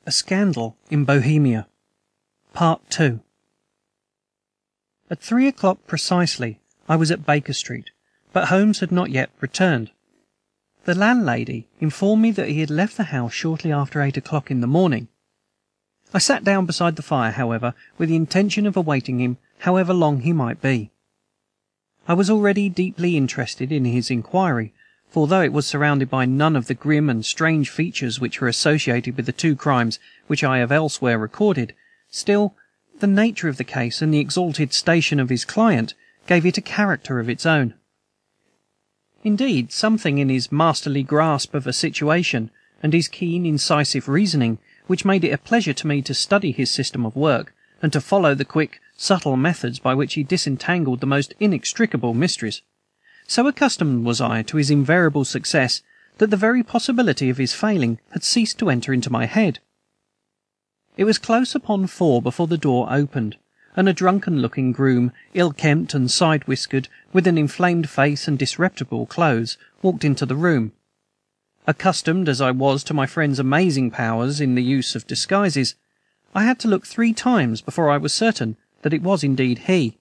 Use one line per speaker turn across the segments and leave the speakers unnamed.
A Scandal in Bohemia. Part II. At 3 o'clock precisely I was at Baker Street, but Holmes had not yet returned. The landlady informed me that he had left the house shortly after 8 o'clock in the morning. I sat down beside the fire, however, with the intention of awaiting him, however long he might be. I was already deeply interested in his inquiry, for although it was surrounded by none of the grim and strange features which were associated with the two crimes which I have elsewhere recorded, still the nature of the case and the exalted station of his client gave it a character of its own. Indeed, something in his masterly grasp of a situation and his keen, incisive reasoning, which made it a pleasure to me to study his system of work, and to follow the quick, subtle methods by which he disentangled the most inextricable mysteries. So accustomed was I to his invariable success that the very possibility of his failing had ceased to enter into my head. It was close upon 4 before the door opened, and a drunken-looking groom, ill-kempt and side-whiskered, with an inflamed face and disreputable clothes, walked into the room. Accustomed as I was to my friend's amazing powers in the use of disguises, I had to look 3 times before I was certain that it was indeed he.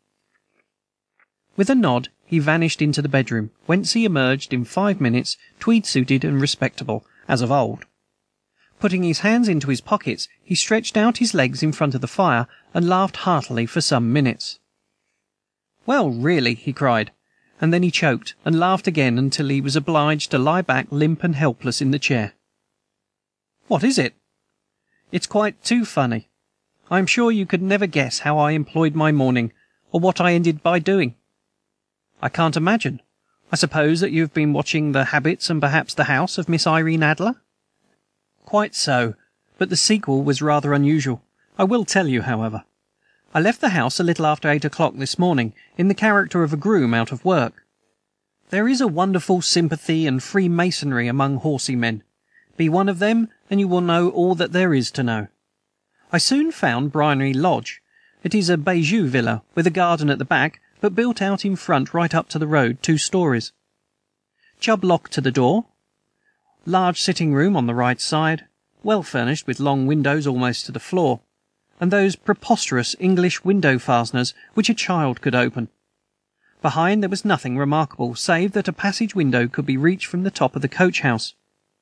With a nod he vanished into the bedroom, whence he emerged in 5 minutes, tweed-suited and respectable, as of old. Putting his hands into his pockets, he stretched out his legs in front of the fire and laughed heartily for some minutes. "Well, really," he cried, and then he choked and laughed again until he was obliged to lie back limp and helpless in the chair. "What is it?" "It's quite too funny. I am sure you could never guess how I employed my morning, or what I ended by doing." "I can't imagine. I suppose that you have been watching the habits and perhaps the house of Miss Irene Adler?" "Quite so, but the sequel was rather unusual. I will tell you, however. I left the house a little after 8 o'clock this morning, in the character of a groom out of work. There is a wonderful sympathy and freemasonry among horsey men. Be one of them, and you will know all that there is to know. I soon found Briony Lodge. It is a bijou villa, with a garden at the back, but built out in front right up to the road, 2 stories. Chubb lock to the door. Large sitting-room on the right side, well furnished with long windows almost to the floor, and those preposterous English window-fasteners which a child could open. Behind there was nothing remarkable, save that a passage window could be reached from the top of the coach-house.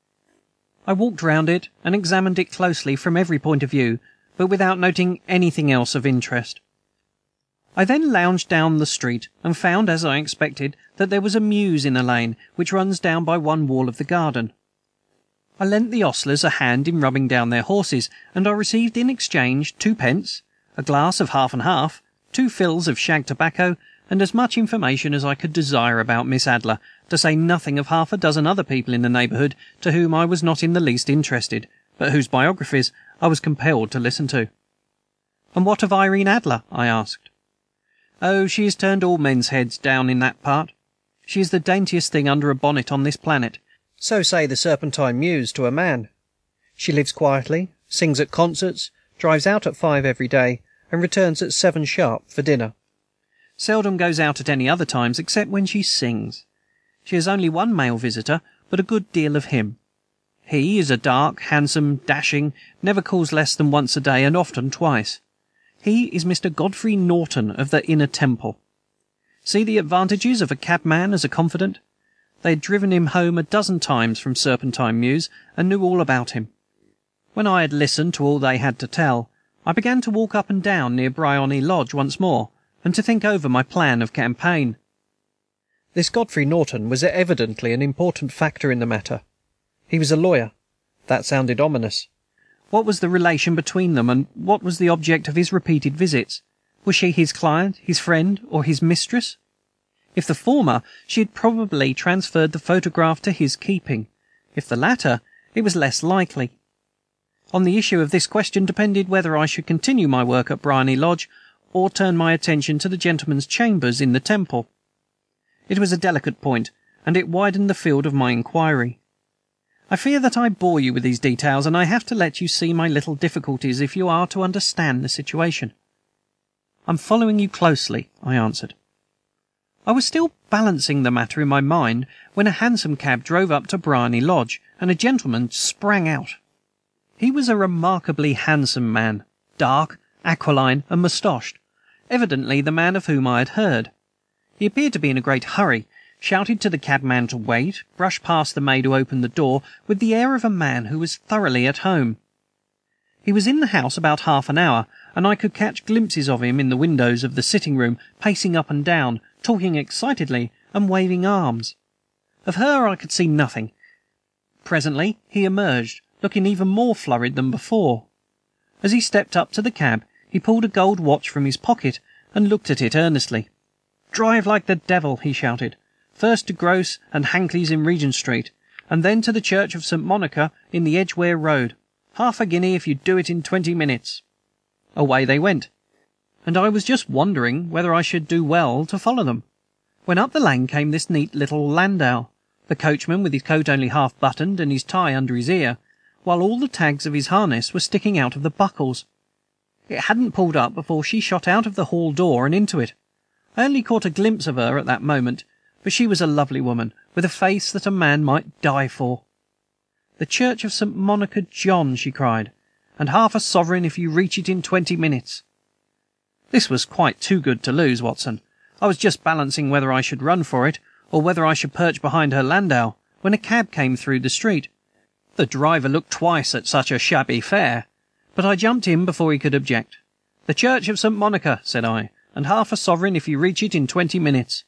I walked round it and examined it closely from every point of view, but without noting anything else of interest. I then lounged down the street, and found, as I expected, that there was a mews in a lane which runs down by one wall of the garden. I lent the ostlers a hand in rubbing down their horses, and I received in exchange 2 pence, a glass of half and half, 2 fills of shag tobacco, and as much information as I could desire about Miss Adler, to say nothing of half a dozen other people in the neighborhood to whom I was not in the least interested, but whose biographies I was compelled to listen to. "And what of Irene Adler?" I asked. "Oh, she has turned all men's heads down in that part. She is the daintiest thing under a bonnet on this planet, so say the Serpentine Mews to a man. She lives quietly, sings at concerts, drives out at 5 every day, and returns at 7 sharp for dinner. Seldom goes out at any other times except when she sings. She has only one male visitor, but a good deal of him. He is a dark, handsome, dashing, never calls less than once a day, and often twice. He is Mr. Godfrey Norton, of the Inner Temple. See the advantages of a cabman as a confidant. They had driven him home a dozen times from Serpentine Mews, and knew all about him. When I had listened to all they had to tell, I began to walk up and down near Briony Lodge once more, and to think over my plan of campaign. This Godfrey Norton was evidently an important factor in the matter. He was a lawyer. That sounded ominous. What was the relation between them, and what was the object of his repeated visits? Was she his client, his friend, or his mistress? If the former, she had probably transferred the photograph to his keeping. If the latter, it was less likely. On the issue of this question depended whether I should continue my work at Briony Lodge, or turn my attention to the gentleman's chambers in the Temple. It was a delicate point, and it widened the field of my inquiry. I fear that I bore you with these details, and I have to let you see my little difficulties if you are to understand the situation. "I'm following you closely," I answered. I was still balancing the matter in my mind when a hansom cab drove up to Briony Lodge, and a gentleman sprang out. He was a remarkably handsome man, dark, aquiline, and moustached, evidently the man of whom I had heard. He appeared to be in a great hurry, shouted to the cabman to wait, brushed past the maid who opened the door, with the air of a man who was thoroughly at home. He was in the house about half an hour, and I could catch glimpses of him in the windows of the sitting-room, pacing up and down, talking excitedly, and waving arms. Of her I could see nothing. Presently he emerged, looking even more flurried than before. As he stepped up to the cab, he pulled a gold watch from his pocket and looked at it earnestly. "Drive like the devil!" he shouted. "First to Grose and Hankleys in Regent Street, and then to the Church of St. Monica in the Edgware Road. Half a guinea if you do it in 20 minutes." Away they went, and I was just wondering whether I should do well to follow them, when up the lane came this neat little landau, the coachman with his coat only half buttoned and his tie under his ear, while all the tags of his harness were sticking out of the buckles. It hadn't pulled up before she shot out of the hall door and into it. I only caught a glimpse of her at that moment, but she was a lovely woman, with a face that a man might die for. "The Church of St. Monica, John," she cried, "and half a sovereign if you reach it in 20 minutes." This was quite too good to lose, Watson. I was just balancing whether I should run for it, or whether I should perch behind her landau, when a cab came through the street. The driver looked twice at such a shabby fare, but I jumped in before he could object. "The Church of St. Monica," said I, "and half a sovereign if you reach it in 20 minutes."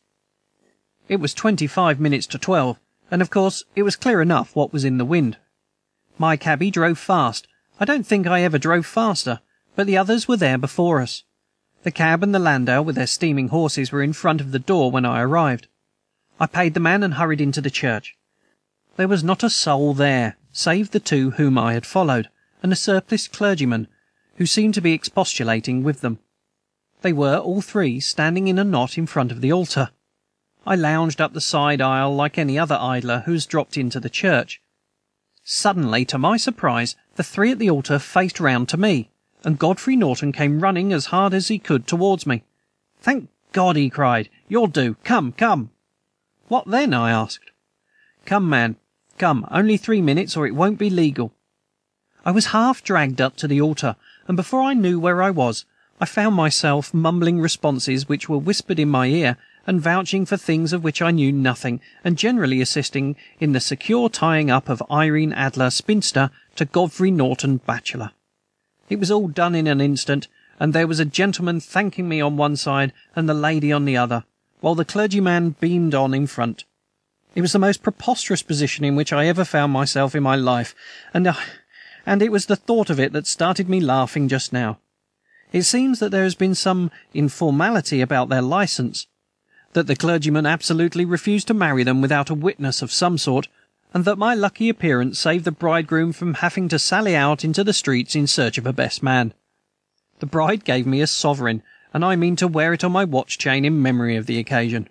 It was 25 minutes to 12, and of course it was clear enough what was in the wind. My cabby drove fast. I don't think I ever drove faster, but the others were there before us. The cab and the landau, with their steaming horses, were in front of the door when I arrived. I paid the man and hurried into the church. There was not a soul there, save the two whom I had followed, and a surpliced clergyman, who seemed to be expostulating with them. They were, all three, standing in a knot in front of the altar. I lounged up the side aisle like any other idler who has dropped into the church. Suddenly, to my surprise, the three at the altar faced round to me, and Godfrey Norton came running as hard as he could towards me. "Thank God!" he cried. "You'll do. Come, come!" "What then?" I asked. "Come, man, come. Only 3 minutes, or it won't be legal." I was half dragged up to the altar, and before I knew where I was, I found myself mumbling responses which were whispered in my ear, and vouching for things of which I knew nothing, and generally assisting in the secure tying up of Irene Adler, spinster, to Godfrey Norton, bachelor. It was all done in an instant, and there was a gentleman thanking me on one side and the lady on the other, while the clergyman beamed on in front. It was the most preposterous position in which I ever found myself in my life, and it was the thought of it that started me laughing just now. It seems that there has been some informality about their license, that the clergyman absolutely refused to marry them without a witness of some sort, and that my lucky appearance saved the bridegroom from having to sally out into the streets in search of a best man. The bride gave me a sovereign, and I mean to wear it on my watch chain in memory of the occasion.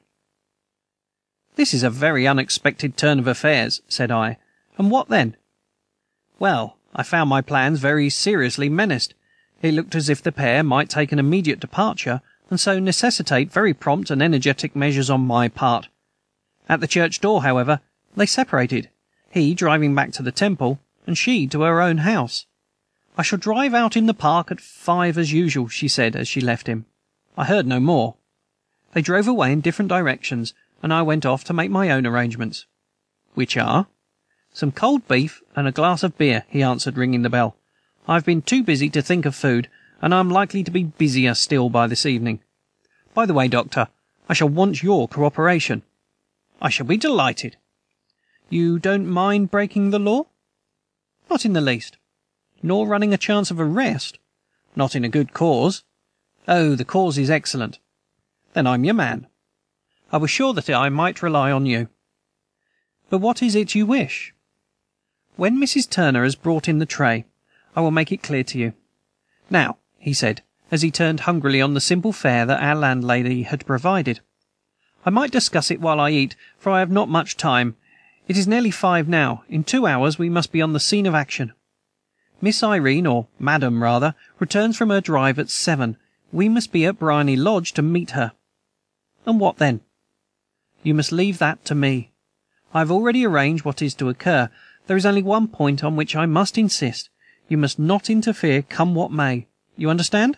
"This is a very unexpected turn of affairs," said I. "And what then?" "Well, I found my plans very seriously menaced. It looked as if the pair might take an immediate departure, and so necessitate very prompt and energetic measures on my part. At the church door, however, they separated, he driving back to the Temple, and she to her own house. "I shall drive out in the park at 5 as usual," she said as she left him. I heard no more. They drove away in different directions, and I went off to make my own arrangements. "Which are?" "Some cold beef and a glass of beer," he answered, ringing the bell. "I have been too busy to think of food, and I am likely to be busier still by this evening. By the way, Doctor, I shall want your cooperation." "I shall be delighted." "You don't mind breaking the law?" "Not in the least." "Nor running a chance of arrest?" "Not in a good cause." "Oh, the cause is excellent." "Then I'm your man." I was sure that I might rely on you. "But what is it you wish?" "When Mrs. Turner has brought in the tray, I will make it clear to you. Now," he said, as he turned hungrily on the simple fare that our landlady had provided, "I might discuss it while I eat, for I have not much time. It is nearly 5 now. In 2 hours we must be on the scene of action. Miss Irene, or Madam rather, returns from her drive at 7. We must be at Briony Lodge to meet her." "And what then?" "You must leave that to me. I have already arranged what is to occur. There is only one point on which I must insist. You must not interfere, come what may. You understand?"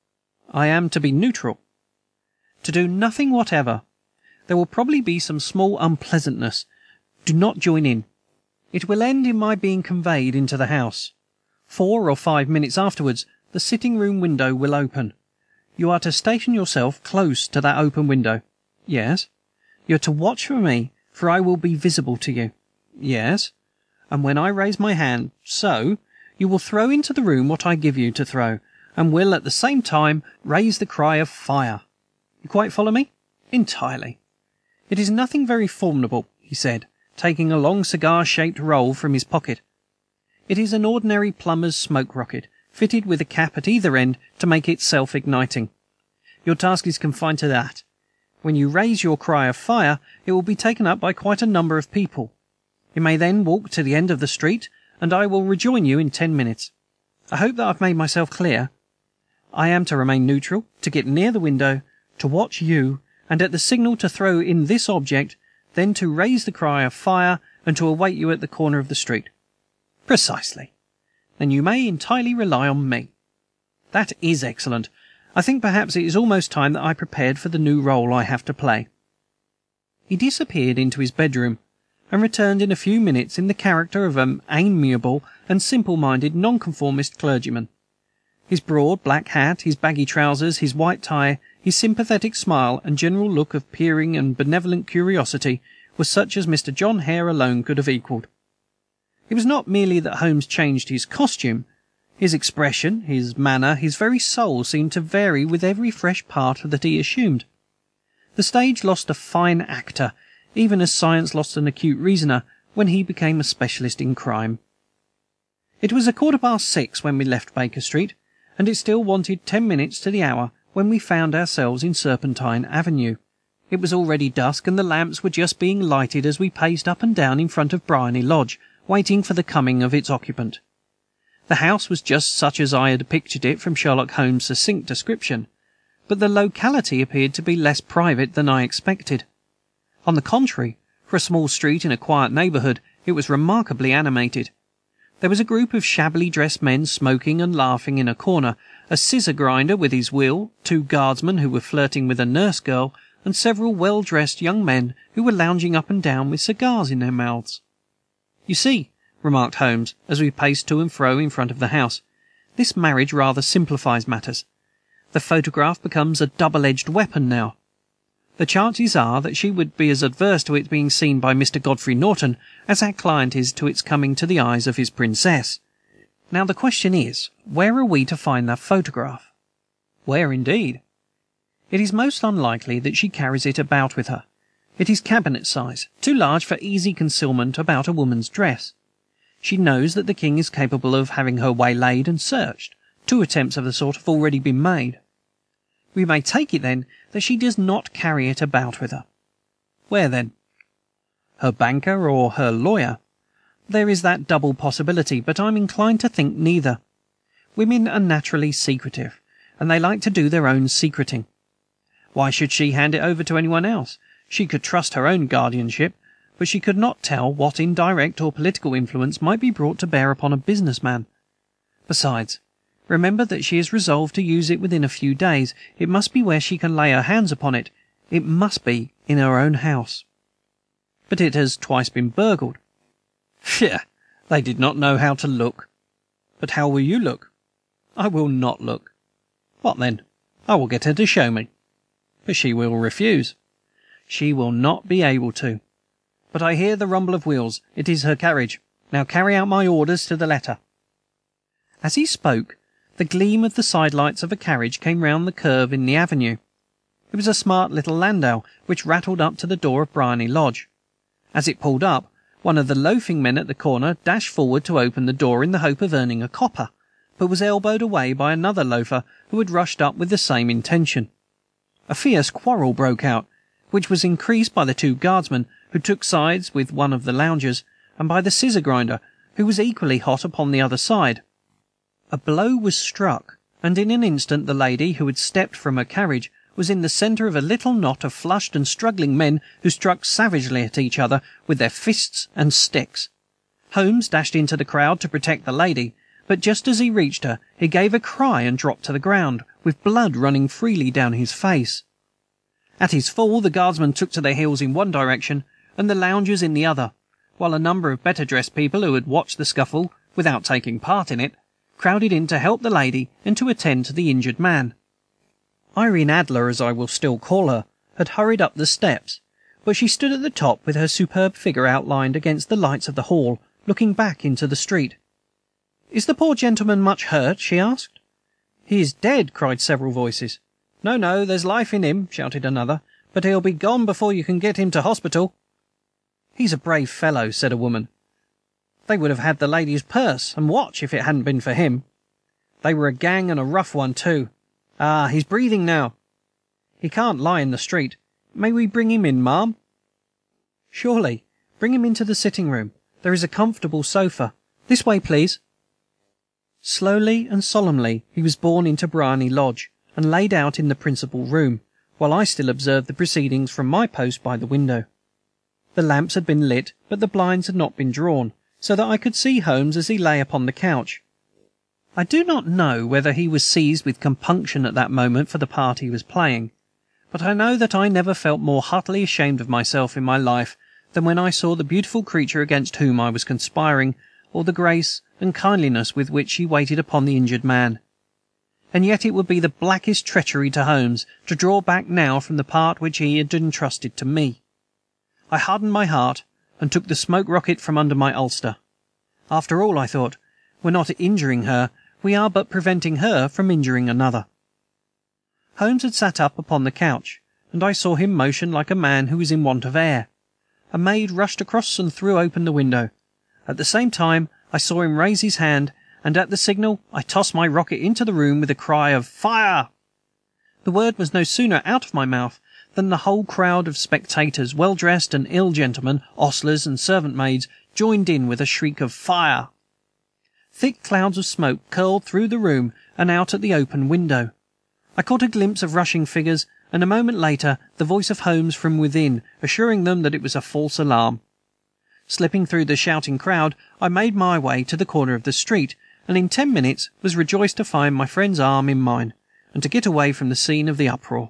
"I am to be neutral." "To do nothing whatever. There will probably be some small unpleasantness. Do not join in. It will end in my being conveyed into the house. 4 or 5 minutes afterwards the sitting-room window will open. You are to station yourself close to that open window." "Yes." "You are to watch for me, for I will be visible to you." "Yes." "And when I raise my hand so you will throw into the room what I give you to throw, and will at the same time raise the cry of 'Fire!' You quite follow me?" "Entirely." "It is nothing very formidable," he said, taking a long cigar-shaped roll from his pocket. "It is an ordinary plumber's smoke rocket, fitted with a cap at either end to make it self-igniting. Your task is confined to that. When you raise your cry of 'Fire!' it will be taken up by quite a number of people. You may then walk to the end of the street, and I will rejoin you in 10 minutes. I hope that I have made myself clear. I am to remain neutral, to get near the window, to watch you, and at the signal to throw in this object, then to raise the cry of 'Fire!' and to await you at the corner of the street." "Precisely. Then you may entirely rely on me." "That is excellent. I think perhaps it is almost time that I prepared for the new role I have to play." He disappeared into his bedroom, and returned in a few minutes in the character of an amiable and simple-minded nonconformist clergyman. His broad black hat, his baggy trousers, his white tie, his sympathetic smile, and general look of peering and benevolent curiosity were such as Mr. John Hare alone could have equalled. It was not merely that Holmes changed his costume. His expression, his manner, his very soul seemed to vary with every fresh part that he assumed. The stage lost a fine actor, even as science lost an acute reasoner, when he became a specialist in crime. It was 6:15 when we left Baker Street, and it still wanted 10 minutes to the hour when we found ourselves in Serpentine Avenue. It was already dusk, and the lamps were just being lighted as we paced up and down in front of Briony Lodge, waiting for the coming of its occupant. The house was just such as I had pictured it from Sherlock Holmes' succinct description, but the locality appeared to be less private than I expected. On the contrary, for a small street in a quiet neighborhood, it was remarkably animated. There was a group of shabbily dressed men smoking and laughing in a corner, a scissor grinder with his wheel, 2 guardsmen who were flirting with a nurse girl, and several well-dressed young men who were lounging up and down with cigars in their mouths. "You see," remarked Holmes, as we paced to and fro in front of the house, "this marriage rather simplifies matters. The photograph becomes a double-edged weapon now. The chances are that she would be as averse to its being seen by Mr. Godfrey Norton as our client is to its coming to the eyes of his princess. Now the question is, where are we to find that photograph?" "Where, indeed?" "It is most unlikely that she carries it about with her. It is cabinet size, too large for easy concealment about a woman's dress. She knows that the King is capable of having her waylaid and searched. 2 attempts of the sort have already been made. We may take it, then, that she does not carry it about with her." "Where, then?" "Her banker or her lawyer. There is that double possibility, but I am inclined to think neither. Women are naturally secretive, and they like to do their own secreting. Why should she hand it over to anyone else? She could trust her own guardianship, but she could not tell what indirect or political influence might be brought to bear upon a business man. Besides, remember that she is resolved to use it within a few days. It must be where she can lay her hands upon it. It must be in her own house." "But it has twice been burgled." "Pshaw! They did not know how to look." "But how will you look?" "I will not look." "What then?" "I will get her to show me." "But she will refuse." "She will not be able to. But I hear the rumble of wheels. It is her carriage. Now carry out my orders to the letter." As he spoke, the gleam of the sidelights of a carriage came round the curve in the avenue. It was a smart little landau, which rattled up to the door of Briony Lodge. As it pulled up, one of the loafing men at the corner dashed forward to open the door in the hope of earning a copper, but was elbowed away by another loafer who had rushed up with the same intention. A fierce quarrel broke out, which was increased by the 2 guardsmen, who took sides with one of the loungers, and by the scissor grinder, who was equally hot upon the other side. A blow was struck, and in an instant the lady, who had stepped from her carriage, was in the centre of a little knot of flushed and struggling men who struck savagely at each other with their fists and sticks. Holmes dashed into the crowd to protect the lady, but just as he reached her, he gave a cry and dropped to the ground, with blood running freely down his face. At his fall, the guardsmen took to their heels in one direction, and the loungers in the other, while a number of better dressed people who had watched the scuffle, without taking part in it, crowded in to help the lady and to attend to the injured man. Irene Adler, as I will still call her, had hurried up the steps, but she stood at the top with her superb figure outlined against the lights of the hall, looking back into the street. "Is the poor gentleman much hurt?" she asked. "He is dead," cried several voices. "No, no, there's life in him," shouted another, "but he'll be gone before you can get him to hospital." "He's a brave fellow," said a woman. "They would have had the lady's purse and watch if it hadn't been for him. They were a gang, and a rough one, too. Ah, he's breathing now. He can't lie in the street. May we bring him in, ma'am?" "Surely. Bring him into the sitting-room. There is a comfortable sofa. This way, please." Slowly and solemnly he was borne into Briony Lodge, and laid out in the principal room, while I still observed the proceedings from my post by the window. The lamps had been lit, but the blinds had not been drawn, so that I could see Holmes as he lay upon the couch. I do not know whether he was seized with compunction at that moment for the part he was playing, but I know that I never felt more heartily ashamed of myself in my life than when I saw the beautiful creature against whom I was conspiring, or the grace and kindliness with which she waited upon the injured man. And yet it would be the blackest treachery to Holmes to draw back now from the part which he had entrusted to me. I hardened my heart, and took the smoke rocket from under my ulster. After all, I thought, we're not injuring her, we are but preventing her from injuring another. Holmes had sat up upon the couch, and I saw him motion like a man who is in want of air. A maid rushed across and threw open the window. At the same time I saw him raise his hand, and at the signal I tossed my rocket into the room with a cry of "Fire!" The word was no sooner out of my mouth than the whole crowd of spectators, well-dressed and ill gentlemen, ostlers and servant-maids, joined in with a shriek of "Fire!" Thick clouds of smoke curled through the room and out at the open window. I caught a glimpse of rushing figures, and a moment later the voice of Holmes from within, assuring them that it was a false alarm. Slipping through the shouting crowd, I made my way to the corner of the street, and in 10 minutes was rejoiced to find my friend's arm in mine, and to get away from the scene of the uproar.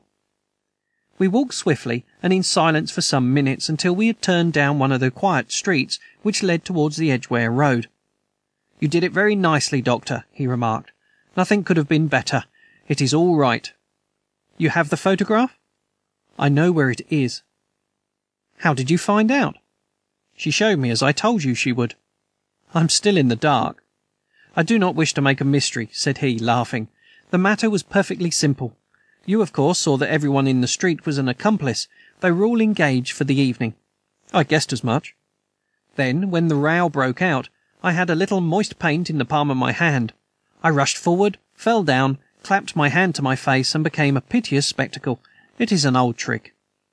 We walked swiftly and in silence for some minutes, until we had turned down one of the quiet streets which led towards the Edgware Road. "You did it very nicely, Doctor," he remarked. "Nothing could have been better. It is all right. You have the photograph?" "I know where it is." "How did you find out?" "She showed me, as I told you she would." "I'm still in the dark." "I do not wish to make a mystery," said he, laughing. "The matter was perfectly simple. You, of course, saw that everyone in the street was an accomplice. They were all engaged for the evening." "I guessed as much." "Then, when the row broke out, I had a little moist paint in the palm of my hand. I rushed forward, fell down, clapped my hand to my face, and became a piteous spectacle. It is an old trick."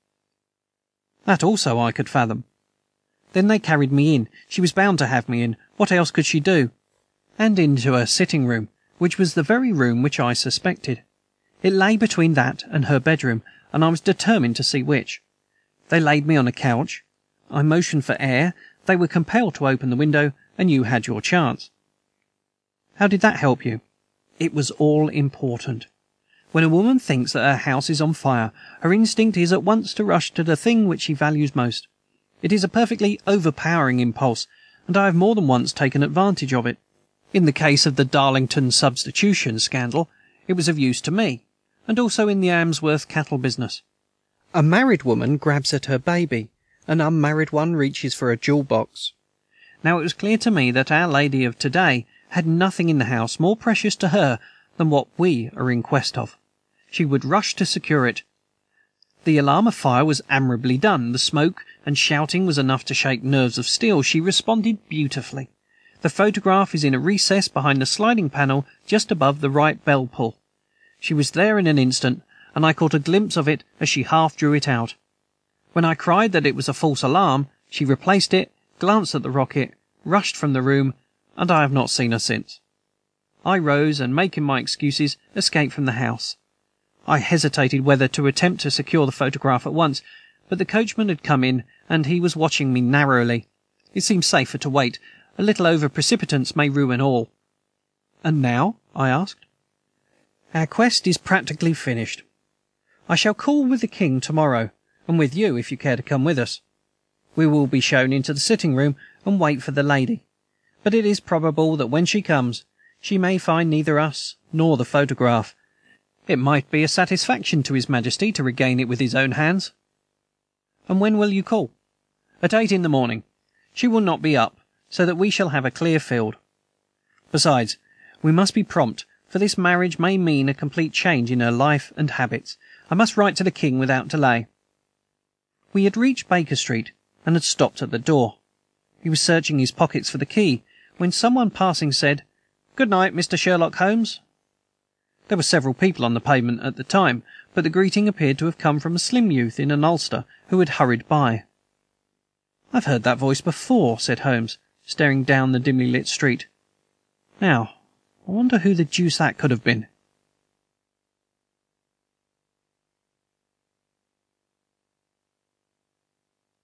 That also I could fathom. "Then they carried me in. She was bound to have me in. What else could she do?" "And into her sitting-room, which was the very room which I suspected. It lay between that and her bedroom, and I was determined to see which. They laid me on a couch. I motioned for air. They were compelled to open the window, and you had your chance." "How did that help you?" "It was all important. When a woman thinks that her house is on fire, her instinct is at once to rush to the thing which she values most. It is a perfectly overpowering impulse, and I have more than once taken advantage of it. In the case of the Darlington substitution scandal, it was of use to me, and also in the Amsworth cattle business. A married woman grabs at her baby, an unmarried one reaches for a jewel box. Now it was clear to me that our lady of to-day had nothing in the house more precious to her than what we are in quest of. She would rush to secure it. The alarm of fire was admirably done. The smoke and shouting was enough to shake nerves of steel. She responded beautifully. The photograph is in a recess behind the sliding panel just above the right bell pull. She was there in an instant, and I caught a glimpse of it as she half drew it out. When I cried that it was a false alarm, she replaced it, glanced at the rocket, rushed from the room, and I have not seen her since. I rose, and, making my excuses, escaped from the house. I hesitated whether to attempt to secure the photograph at once, but the coachman had come in, and he was watching me narrowly. It seemed safer to wait. A little over-precipitance may ruin all. "And now?" I asked. "Our quest is practically finished. I shall call with the King to morrow, and with you, if you care to come with us. We will be shown into the sitting room and wait for the lady, but it is probable that when she comes she may find neither us nor the photograph. It might be a satisfaction to his Majesty to regain it with his own hands." "And when will you call?" "At 8 in the morning. She will not be up, so that we shall have a clear field. Besides, we must be prompt, for this marriage may mean a complete change in her life and habits. I must write to the King without delay." We had reached Baker Street, and had stopped at the door. He was searching his pockets for the key, when someone passing said, "Good night, Mr. Sherlock Holmes." There were several people on the pavement at the time, but the greeting appeared to have come from a slim youth in an ulster who had hurried by. "I've heard that voice before," said Holmes, staring down the dimly lit street. "Now, I wonder who the deuce that could have been."